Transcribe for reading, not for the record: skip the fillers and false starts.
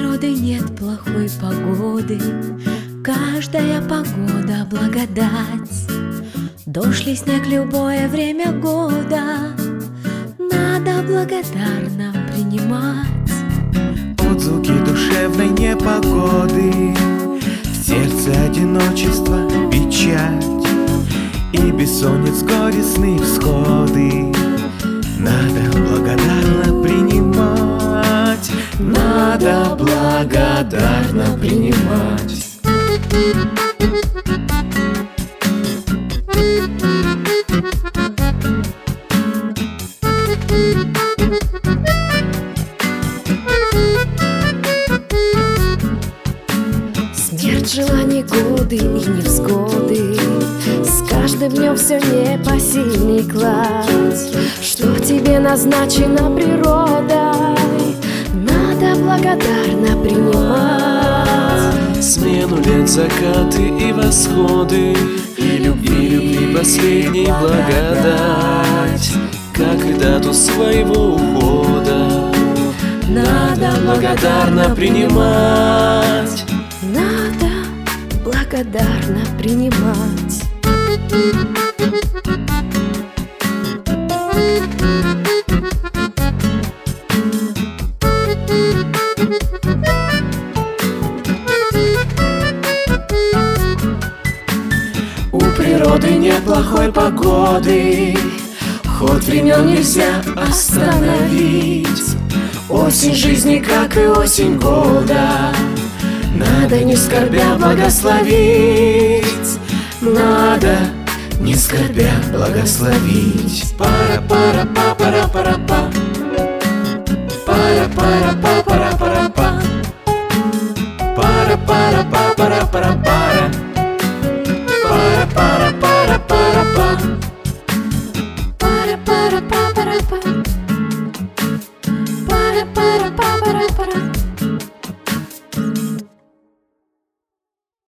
природы нет плохой погоды, каждая погода благодать. Дождь ли снег любое время года надо благодарно принимать. Отзвуки душевной непогоды, в сердце одиночество, печать и бессонниц горестные всходы надо благодарно принимать, надо благодарно принимать. Смерть, желаний, годы и невзгоды, с каждым днем все непосильней кладь. Что тебе назначено природой, надо благодарно принимать. Смену лет, закаты и восходы, и любви последней благодать, как и дату своего ухода надо благодарно принимать. Надо благодарно принимать. У природы нет плохой погоды, ход времен нельзя остановить. Осень жизни, как и осень года, надо не скорбя благословить, надо не скорбя благословить. Пара-пара-па-пара-пара-па, пара-пара-па.